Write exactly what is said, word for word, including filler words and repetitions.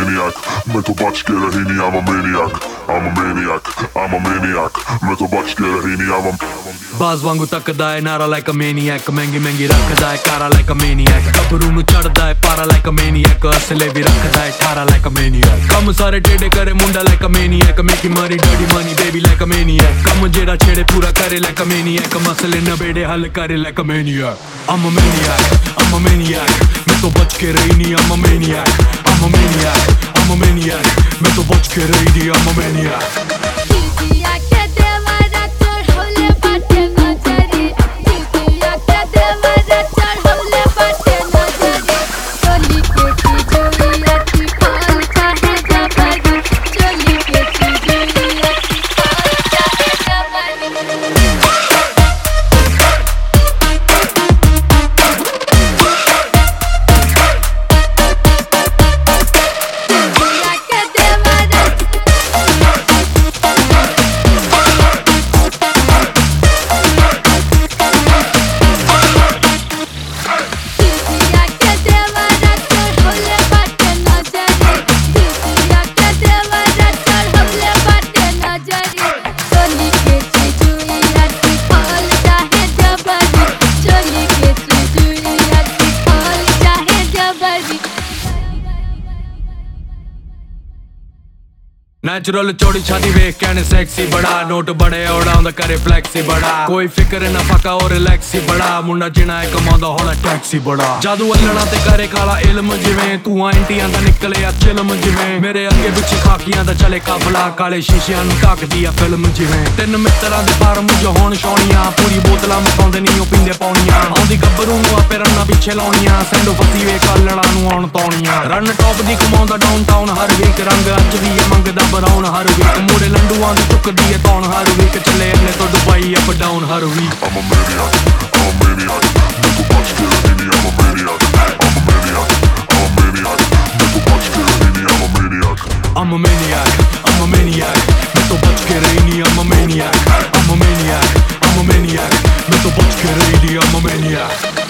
maniac, मैं तो बच के रही नहीं, I'm a maniac, I'm a maniac, I'm a maniac, मैं तो बच के रही नहीं, I'm a बाज वांगू तकदा है नारा like a maniac, महंगी महंगी रखदा है कारा like a maniac, गबरू नू चढ़दा है पारा like a maniac, असले भी रखदा है ठारा like a maniac, कम सारे टेढ़े करे मुंडा like a maniac, मेकी मारी dirty money baby like a maniac, कम जेड़ा छेड़े पूरा करे like a maniac, मसले नबेड़े हल करे like a maniac, I'm a maniac, I'm a maniac, मैं तो बच के रही नहीं, I'm a maniac, I'm a maniac, I'm a maniac, मैं तो बच के रही नहीं, I'm a maniac. नेचुरल चौड़ी छाती वेख कहने सेक्सी बड़ा, नोट बड़े उड़ाउंदा करे फ्लैक्सी बड़ा, कोई फिक्र ना फाका और रिलैक्सी बड़ा, मुंडा जिना है कमांदा होना टैक्सी बड़ा, जादू अल्लना ते करे काला इल्म जिवें, तू एंटियां दा निकले आ चिल्म जिवें, मेरे अगे पिछे खाकियां दा चले काफला, काले शीशियां नू ताकदी आ फिल्म जिवें, तिन मित्तरां दे पार मुझ होण छौणियां, पूरी बोतलां मकाउंदे नी ओ पींदे पौणियां, आउंदी गब्बरू नू आपे रन्ना पिछे लाउणियां, सैंडो फसी वे कालड़ा नू आउण तौणियां, रन टॉप दी कमांदा डाउनटाउन हर वीक, रंग अज वी मंगदा बराउन हर वीक, मुड़े लंडुआं दी चुकदी है तौण हर वीक, चले अगले तो दुबई अप डाउन हर week. I'm a maniac, I'm a maniac, मैं तो बच के रही नहीं, I'm a maniac, I'm a maniac, I'm a maniac, मैं तो बच के रही नहीं, I'm a maniac. I'm a maniac, I'm a maniac, मैं तो बच के रही नहीं, I'm a maniac, I'm a maniac, I'm a maniac, मैं तो बच के रही नहीं, I'm a maniac.